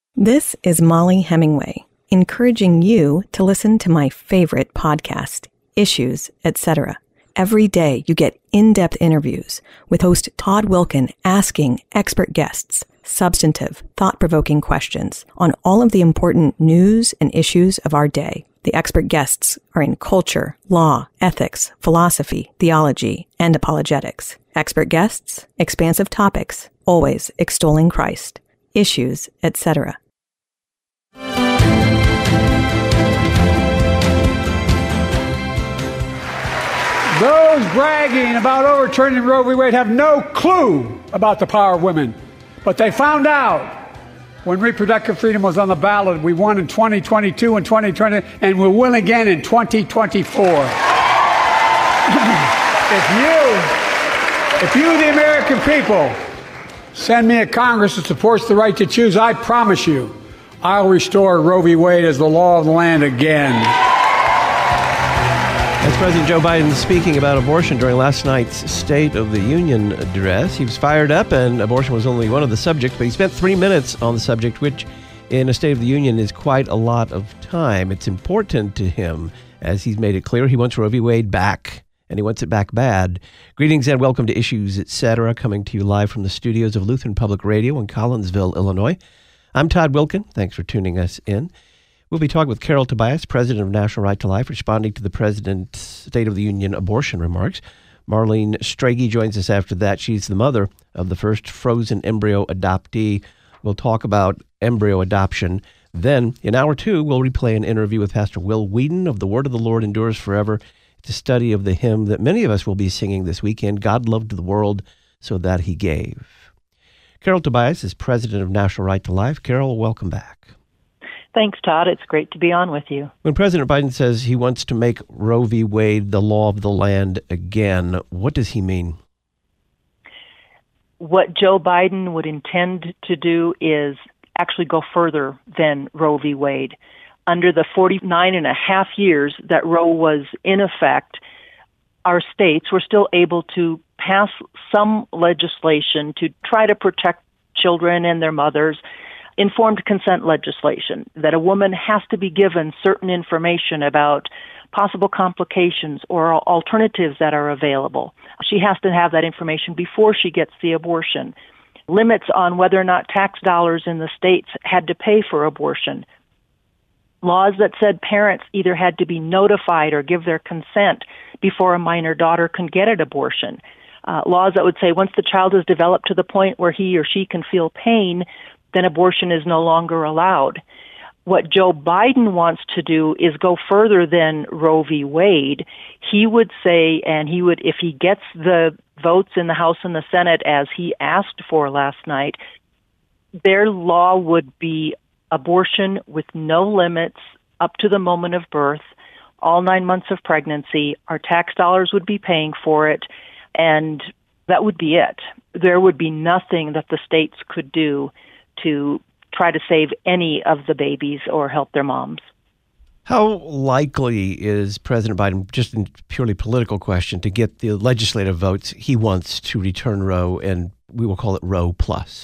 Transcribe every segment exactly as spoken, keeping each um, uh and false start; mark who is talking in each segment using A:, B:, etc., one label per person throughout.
A: This is Molly Hemingway, encouraging you to listen to my favorite podcast, Issues, et cetera. Every day you get in-depth interviews with host Todd Wilken asking expert guests substantive, thought-provoking questions on all of the important news and issues of our day. The expert guests are in culture, law, ethics, philosophy, theology, and apologetics. Expert guests, expansive topics, always extolling Christ. Issues, et cetera.
B: Those bragging about overturning Roe v. Wade have no clue about the power of women. But they found out when reproductive freedom was on the ballot. We won in twenty twenty-two and twenty twenty, and we'll win again in twenty twenty-four. if you, if you, the American people, send me a Congress that supports the right to choose, I promise you, I'll restore Roe v. Wade as the law of the land again.
C: As President Joe Biden speaking about abortion during last night's State of the Union address, he was fired up, and abortion was only one of the subjects, but he spent three minutes on the subject, which in a State of the Union is quite a lot of time. It's important to him, as he's made it clear, he wants Roe v. Wade back, and he wants it back bad. Greetings and welcome to Issues, et cetera, coming to you live from the studios of Lutheran Public Radio in Collinsville, Illinois. I'm Todd Wilken. Thanks for tuning us in. We'll be talking with Carol Tobias, president of National Right to Life, responding to the president's State of the Union abortion remarks. Marlene Strage joins us after that. She's the mother of the first frozen embryo adoptee. We'll talk about embryo adoption. Then, in hour two, we'll replay an interview with Pastor Will Whedon of The Word of the Lord Endures Forever. It's a study of the hymn that many of us will be singing this weekend, God Loved the World So That He Gave. Carol Tobias is president of National Right to Life. Carol, welcome back.
D: Thanks, Todd. It's great to be on with you.
C: When President Biden says he wants to make Roe v. Wade the law of the land again, what does he mean?
D: What Joe Biden would intend to do is actually go further than Roe v. Wade. Under the forty-nine and a half years that Roe was in effect, our states were still able to pass some legislation to try to protect children and their mothers. Informed consent legislation, that a woman has to be given certain information about possible complications or alternatives that are available. She has to have that information before she gets the abortion. Limits on whether or not tax dollars in the states had to pay for abortion. Laws that said parents either had to be notified or give their consent before a minor daughter can get an abortion. Uh, laws that would say once the child is developed to the point where he or she can feel pain, then abortion is no longer allowed. What Joe Biden wants to do is go further than Roe v. Wade. He would say, and he would, if he gets the votes in the House and the Senate as he asked for last night, their law would be abortion with no limits up to the moment of birth, all nine months of pregnancy. Our tax dollars would be paying for it, and that would be it. There would be nothing that the states could do to try to save any of the babies or help their moms.
C: How likely is President Biden, just a purely political question, to get the legislative votes he wants to return Roe, and we will call it Roe plus?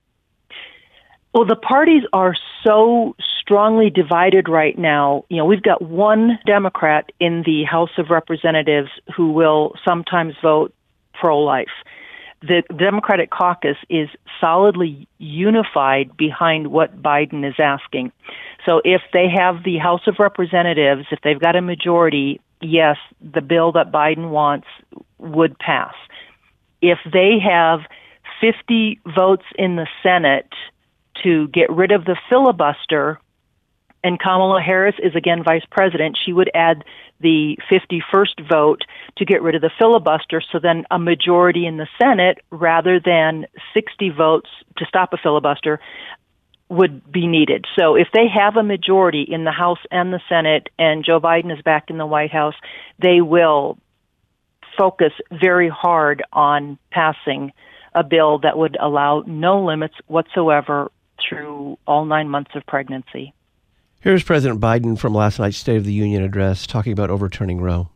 D: Well, the parties are so strongly divided right now. You know, we've got one Democrat in the House of Representatives who will sometimes vote pro-life. The Democratic caucus is solidly unified behind what Biden is asking. So if they have the House of Representatives, if they've got a majority, yes, the bill that Biden wants would pass. If they have fifty votes in the Senate to get rid of the filibuster, and Kamala Harris is again vice president, she would add the fifty-first vote to get rid of the filibuster, so then a majority in the Senate, rather than sixty votes to stop a filibuster, would be needed. So if they have a majority in the House and the Senate, and Joe Biden is back in the White House, they will focus very hard on passing a bill that would allow no limits whatsoever through all nine months of pregnancy.
C: Here's President Biden from last night's State of the Union address talking about overturning Roe.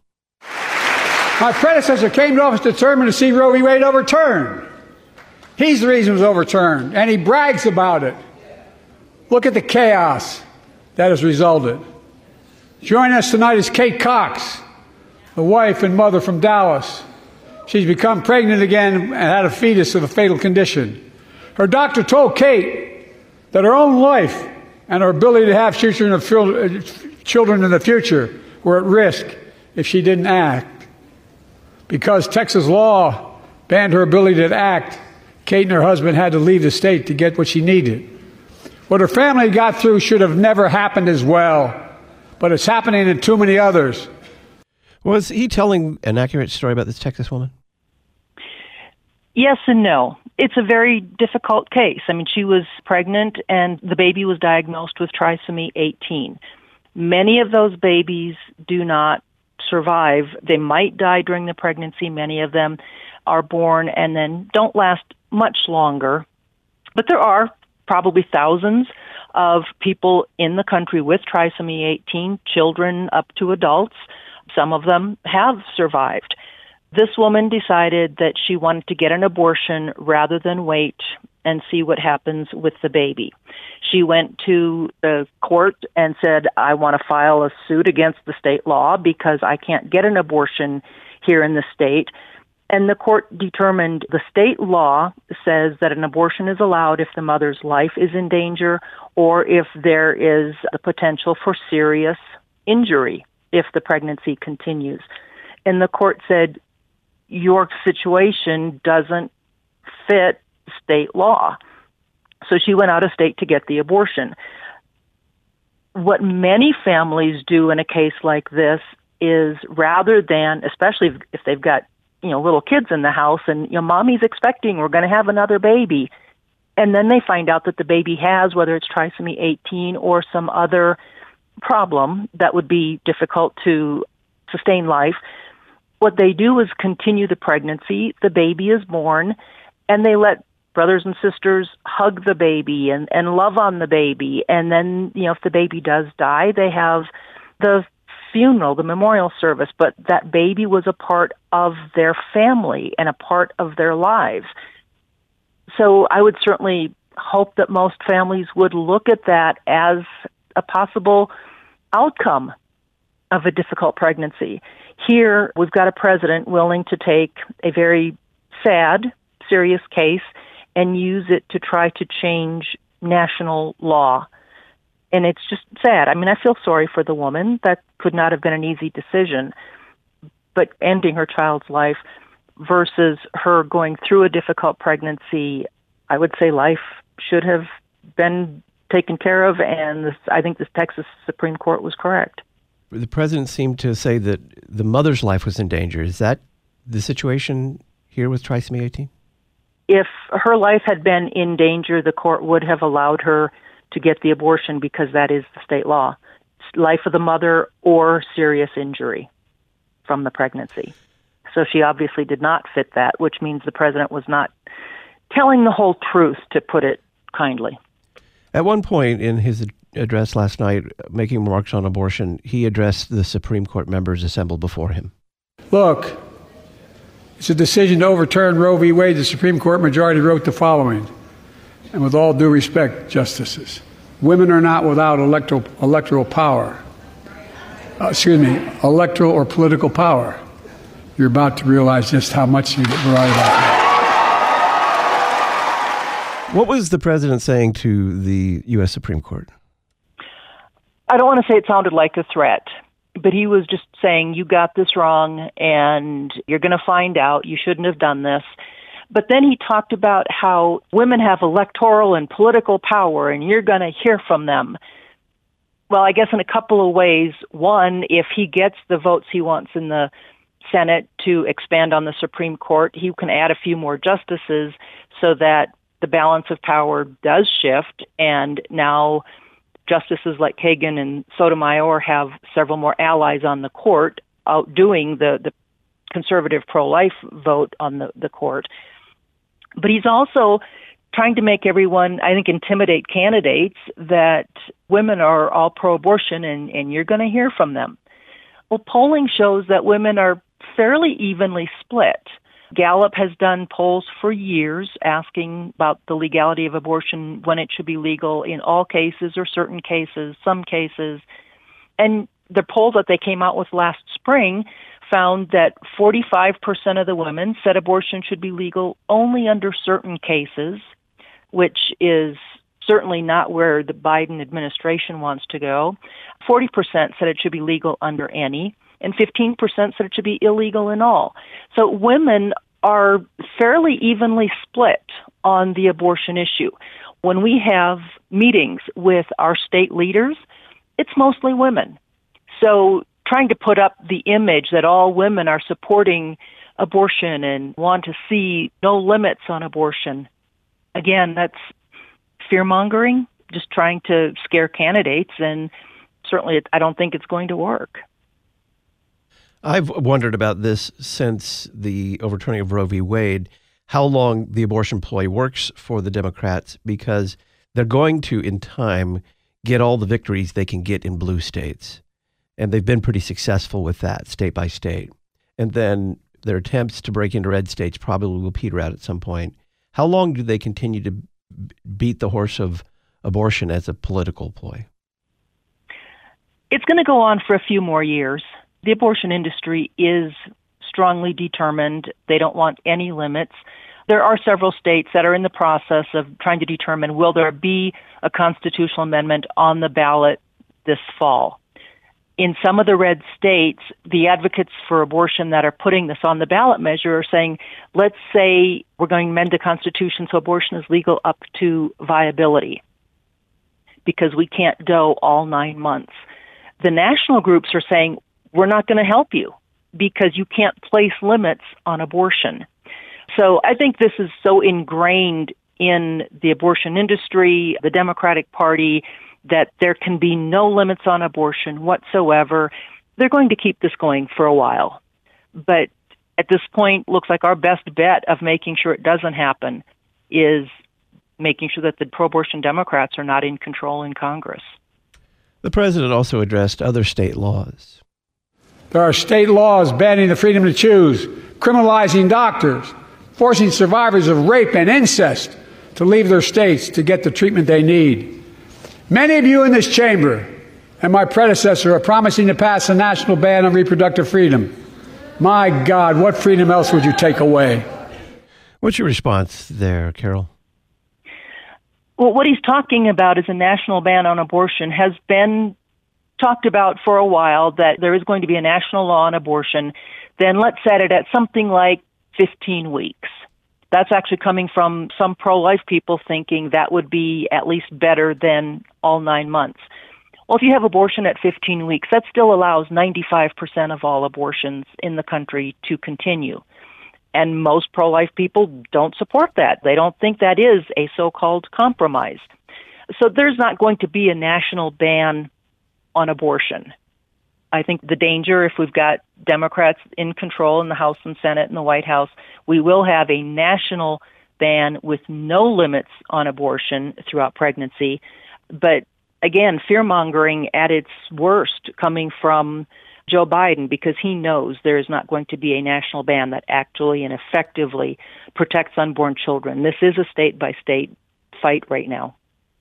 B: My predecessor came to office determined to see Roe v. Wade overturned. He's the reason it was overturned, and he brags about it. Look at the chaos that has resulted. Joining us tonight is Kate Cox, the wife and mother from Dallas. She's become pregnant again and had a fetus with a fatal condition. Her doctor told Kate that her own life and her ability to have children in the future were at risk if she didn't act. Because Texas law banned her ability to act, Kate and her husband had to leave the state to get what she needed. What her family got through should have never happened as well, but it's happening to too many others.
C: Was he telling an accurate story about this Texas woman?
D: Yes and no. It's a very difficult case. I mean, she was pregnant and the baby was diagnosed with trisomy eighteen. Many of those babies do not survive. They might die during the pregnancy. Many of them are born and then don't last much longer. But there are probably thousands of people in the country with trisomy eighteen, children up to adults. Some of them have survived. This woman decided that she wanted to get an abortion rather than wait and see what happens with the baby. She went to the court and said, I want to file a suit against the state law because I can't get an abortion here in the state. And the court determined the state law says that an abortion is allowed if the mother's life is in danger or if there is a potential for serious injury if the pregnancy continues. And the court said, your situation doesn't fit state law. So she went out of state to get the abortion. What many families do in a case like this is rather than, especially if they've got, you know, little kids in the house and, you know, mommy's expecting, we're going to have another baby. And then they find out that the baby has, whether it's trisomy eighteen or some other problem that would be difficult to sustain life. What they do is continue the pregnancy, the baby is born, and they let brothers and sisters hug the baby and, and love on the baby. And then, you know, if the baby does die, they have the funeral, the memorial service, but that baby was a part of their family and a part of their lives. So I would certainly hope that most families would look at that as a possible outcome of a difficult pregnancy. Here, we've got a president willing to take a very sad, serious case and use it to try to change national law. And it's just sad. I mean, I feel sorry for the woman. That could not have been an easy decision. But ending her child's life versus her going through a difficult pregnancy, I would say life should have been taken care of, and this, I think the Texas Supreme Court was correct.
C: The president seemed to say that the mother's life was in danger. Is that the situation here with trisomy eighteen?
D: If her life had been in danger, the court would have allowed her to get the abortion because that is the state law. Life of the mother or serious injury from the pregnancy. So she obviously did not fit that, which means the president was not telling the whole truth, to put it kindly.
C: At one point in his address last night, making remarks on abortion, he addressed the Supreme Court members assembled before him.
B: Look, it's a decision to overturn Roe v. Wade. The Supreme Court majority wrote the following, and with all due respect, justices, women are not without electoral, electoral power. Uh, excuse me, electoral or political power. You're about to realize just how much you get right about that.
C: What was the president saying to the U S Supreme Court?
D: I don't want to say it sounded like a threat, but he was just saying, you got this wrong, and you're going to find out. You shouldn't have done this. But then he talked about how women have electoral and political power, and you're going to hear from them. Well, I guess in a couple of ways. One, if he gets the votes he wants in the Senate to expand on the Supreme Court, he can add a few more justices so that the balance of power does shift, and now justices like Kagan and Sotomayor have several more allies on the court, outdoing the, the conservative pro-life vote on the, the court. But he's also trying to make everyone, I think, intimidate candidates that women are all pro-abortion and, and you're going to hear from them. Well, polling shows that women are fairly evenly split Gallup has done polls for years asking about the legality of abortion, when it should be legal in all cases or certain cases, some cases. And the poll that they came out with last spring found that forty-five percent of the women said abortion should be legal only under certain cases, which is certainly not where the Biden administration wants to go. forty percent said it should be legal under any, and fifteen percent said it should be illegal in all. So women are fairly evenly split on the abortion issue. When we have meetings with our state leaders, it's mostly women. So trying to put up the image that all women are supporting abortion and want to see no limits on abortion, again, that's fear-mongering, just trying to scare candidates, and certainly I don't think it's going to work.
C: I've wondered about this since the overturning of Roe v. Wade, how long the abortion ploy works for the Democrats, because they're going to, in time, get all the victories they can get in blue states. And they've been pretty successful with that, state by state. And then their attempts to break into red states probably will peter out at some point. How long do they continue to beat the horse of abortion as a political ploy?
D: It's going to go on for a few more years. The abortion industry is strongly determined. They don't want any limits. There are several states that are in the process of trying to determine, will there be a constitutional amendment on the ballot this fall? In some of the red states, the advocates for abortion that are putting this on the ballot measure are saying, let's say we're going to amend the Constitution so abortion is legal up to viability, because we can't go all nine months. The national groups are saying, we're not going to help you because you can't place limits on abortion. So I think this is so ingrained in the abortion industry, the Democratic Party, that there can be no limits on abortion whatsoever. They're going to keep this going for a while. But at this point, looks like our best bet of making sure it doesn't happen is making sure that the pro-abortion Democrats are not in control in Congress.
C: The president also addressed other state laws.
B: There are state laws banning the freedom to choose, criminalizing doctors, forcing survivors of rape and incest to leave their states to get the treatment they need. Many of you in this chamber and my predecessor are promising to pass a national ban on reproductive freedom. My God, what freedom else would you take away?
C: What's your response there, Carol?
D: Well, what he's talking about is a national ban on abortion has been talked about for a while, that there is going to be a national law on abortion. Then let's set it at something like fifteen weeks. That's actually coming from some pro-life people thinking that would be at least better than all nine months. Well, if you have abortion at fifteen weeks, that still allows ninety-five percent of all abortions in the country to continue. And most pro-life people don't support that. They don't think that is a so-called compromise. So there's not going to be a national ban on abortion. I think the danger, if we've got Democrats in control in the House and Senate and the White House, we will have a national ban with no limits on abortion throughout pregnancy. But again, fear-mongering at its worst coming from Joe Biden, because he knows there is not going to be a national ban that actually and effectively protects unborn children. This is a state-by-state fight right now.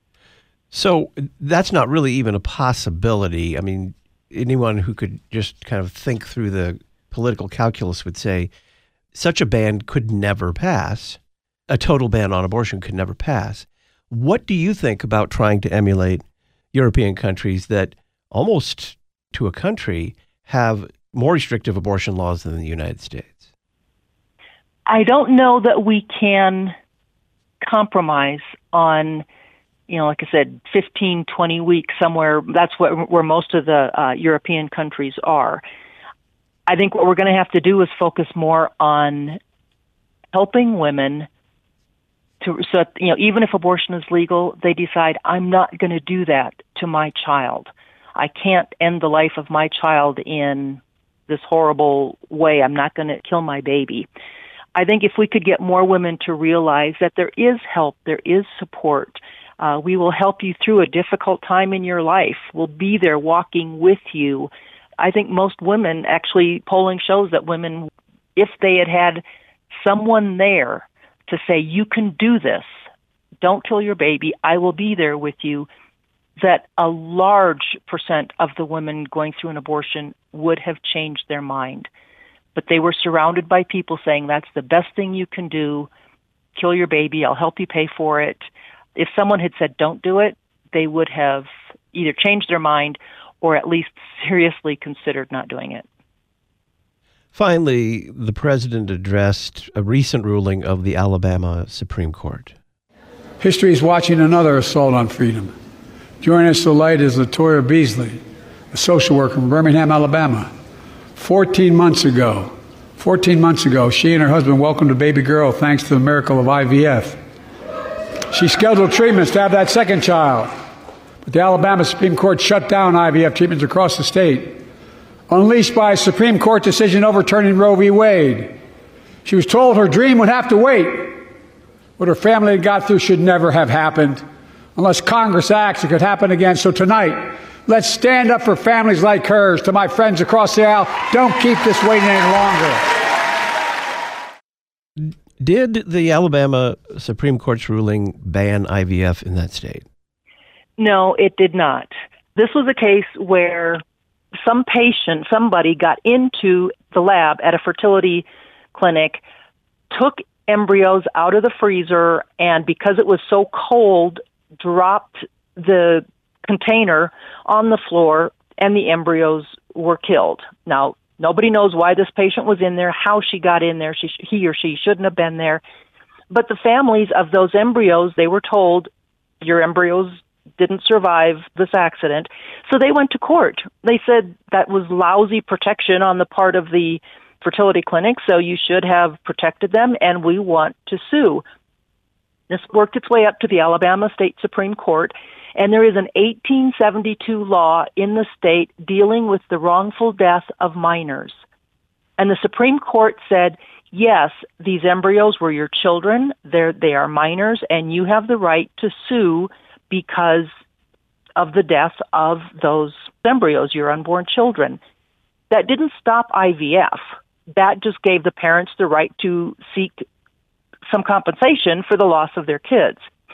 C: So that's not really even a possibility. I mean, anyone who could just kind of think through the political calculus would say such a ban could never pass. A total ban on abortion could never pass. What do you think about trying to emulate European countries that almost to a country have more restrictive abortion laws than the United States?
D: I don't know that we can compromise on, you know, like I said, fifteen, twenty weeks somewhere. That's what, where most of the uh, European countries are. I think what we're going to have to do is focus more on helping women to, so, you know, even if abortion is legal, they decide, I'm not going to do that to my child. I can't end the life of my child in this horrible way. I'm not going to kill my baby. I think if we could get more women to realize that there is help, there is support, Uh, we will help you through a difficult time in your life. We'll be there walking with you. I think most women, actually, polling shows that women, if they had had someone there to say, you can do this, don't kill your baby, I will be there with you, that a large percent of the women going through an abortion would have changed their mind. But they were surrounded by people saying, that's the best thing you can do, kill your baby, I'll help you pay for it. If someone had said, don't do it, they would have either changed their mind or at least seriously considered not doing it.
C: Finally, the president addressed a recent ruling of the Alabama Supreme Court.
B: History is watching another assault on freedom. Joining us tonight is LaToya Beasley, a social worker from Birmingham, Alabama. Fourteen months ago, fourteen months ago, she and her husband welcomed a baby girl thanks to the miracle of I V F. She scheduled treatments to have that second child, but the Alabama Supreme Court shut down I V F treatments across the state, unleashed by a Supreme Court decision overturning Roe v. Wade. She was told her dream would have to wait. What her family had got through should never have happened. Unless Congress acts, it could happen again. So tonight, let's stand up for families like hers. To my friends across the aisle, don't keep this waiting any longer.
C: Did the Alabama Supreme Court's ruling ban I V F in that state?
D: No, it did not. This was a case where some patient, somebody got into the lab at a fertility clinic, took embryos out of the freezer, and because it was so cold, dropped the container on the floor, and the embryos were killed. Now, nobody knows why this patient was in there, how she got in there. She, he or she shouldn't have been there. But the families of those embryos, they were told, your embryos didn't survive this accident. So they went to court. They said that was lousy protection on the part of the fertility clinic, so you should have protected them, and we want to sue. This worked its way up to the Alabama State Supreme Court, and there is an eighteen seventy-two law in the state dealing with the wrongful death of minors. And the Supreme Court said, yes, these embryos were your children, They're, they are minors, and you have the right to sue because of the death of those embryos, your unborn children. That didn't stop I V F. That just gave the parents the right to seek some compensation for the loss of their kids.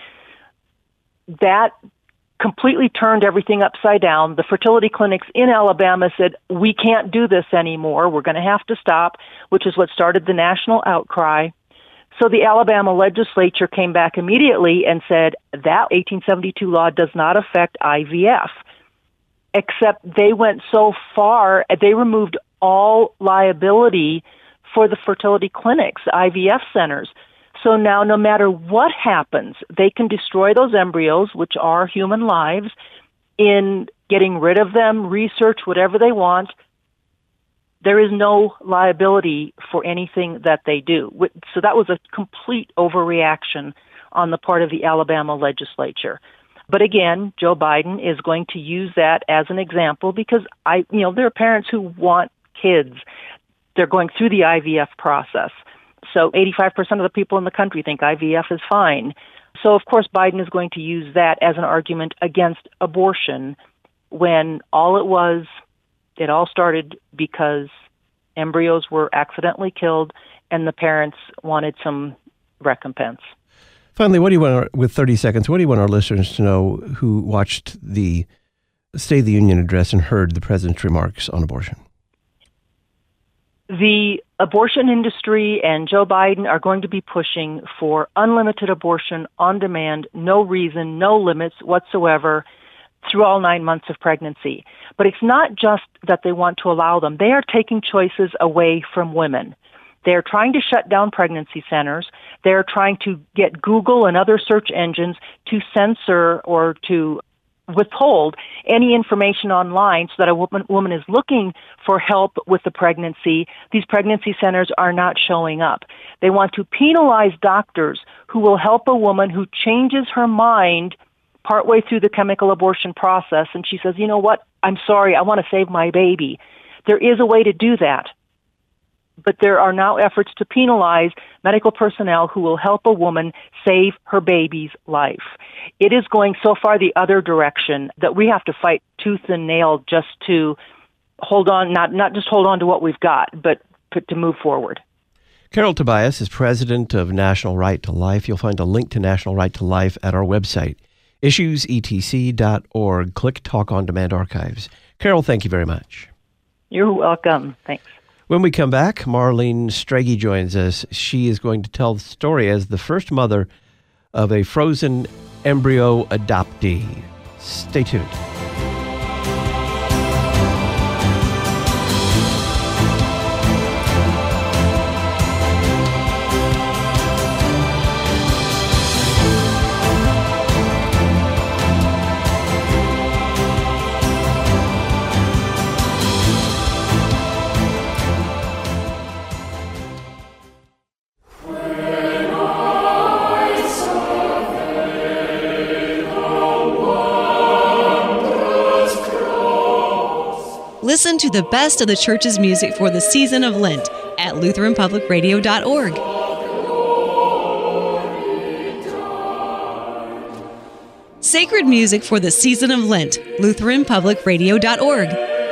D: That completely turned everything upside down. The fertility clinics in Alabama said, we can't do this anymore. We're going to have to stop, which is what started the national outcry. So the Alabama legislature came back immediately and said that eighteen seventy-two law does not affect I V F, except they went so far, they removed all liability for the fertility clinics, I V F centers. So now no matter what happens, they can destroy those embryos, which are human lives, in getting rid of them, research, whatever they want. There is no liability for anything that they do. So that was a complete overreaction on the part of the Alabama legislature. But again, Joe Biden is going to use that as an example because I, you know, there are parents who want kids. They're going through the I V F process. So eighty-five percent of the people in the country think I V F is fine. So of course Biden is going to use that as an argument against abortion when all it was, it all started because embryos were accidentally killed and the parents wanted some recompense.
C: Finally, what do you want, our, with thirty seconds, what do you want our listeners to know who watched the State of the Union address and heard the president's remarks on abortion?
D: The abortion industry and Joe Biden are going to be pushing for unlimited abortion on demand, no reason, no limits whatsoever, through all nine months of pregnancy. But it's not just that they want to allow them. They are taking choices away from women. They're trying to shut down pregnancy centers. They're trying to get Google and other search engines to censor or to withhold any information online so that a woman, woman is looking for help with the pregnancy. These pregnancy centers are not showing up. They want to penalize doctors who will help a woman who changes her mind partway through the chemical abortion process and she says, you know what, I'm sorry, I want to save my baby. There is a way to do that. But there are now efforts to penalize medical personnel who will help a woman save her baby's life. It is going so far the other direction that we have to fight tooth and nail just to hold on, not, not just hold on to what we've got, but to move forward.
C: Carol Tobias is president of National Right to Life. You'll find a link to National Right to Life at our website, issues e t c dot org. Click Talk on Demand Archives. Carol, thank you very much.
D: You're welcome. Thanks.
C: When we come back, Marlene Strege joins us. She is going to tell the story as the first mother of a frozen embryo adoptee. Stay tuned.
E: Listen to the best of the church's music for the season of Lent at Lutheran Public Radio dot org. Sacred music for the season of Lent, Lutheran Public Radio dot org.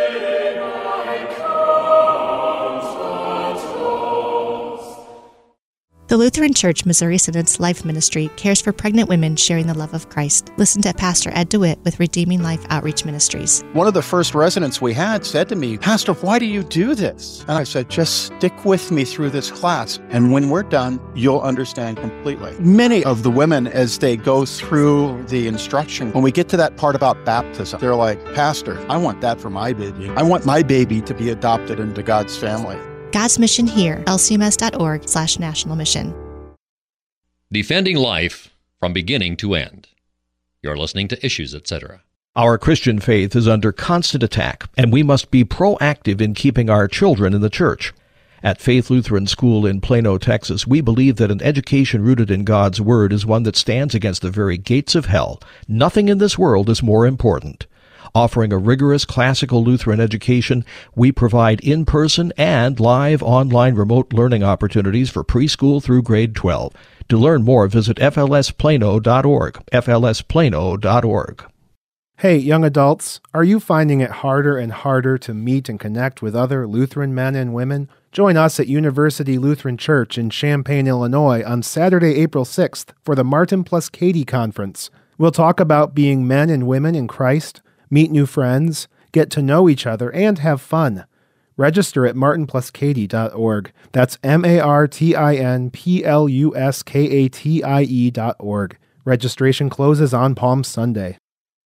F: The Lutheran Church Missouri Synod's Life Ministry cares for pregnant women sharing the love of Christ. Listen to Pastor Ed DeWitt with Redeeming Life Outreach Ministries.
G: One of the first residents we had said to me, "Pastor, why do you do this?" And I said, "Just stick with me through this class, and when we're done, you'll understand completely." Many of the women, as they go through the instruction, when we get to that part about baptism, they're like, "Pastor, I want that for my baby. I want my baby to be adopted into God's family."
F: God's Mission Here, L C M S dot org slash national mission.
H: Defending life from beginning to end. You're listening to Issues, et cetera.
I: Our Christian faith is under constant attack, and we must be proactive in keeping our children in the church. At Faith Lutheran School in Plano, Texas, we believe that an education rooted in God's Word is one that stands against the very gates of hell. Nothing in this world is more important. Offering a rigorous classical Lutheran education, we provide in-person and live online remote learning opportunities for preschool through grade twelve. To learn more, visit f l s plano dot org, f l s plano dot org.
J: Hey, young adults, are you finding it harder and harder to meet and connect with other Lutheran men and women? Join us at University Lutheran Church in Champaign, Illinois on Saturday, April sixth for the Martin plus Katie Conference. We'll talk about being men and women in Christ, meet new friends, get to know each other, and have fun. Register at martin plus katie dot org. That's M A R T I N P L U S K A T I E dot org. Registration closes on Palm Sunday.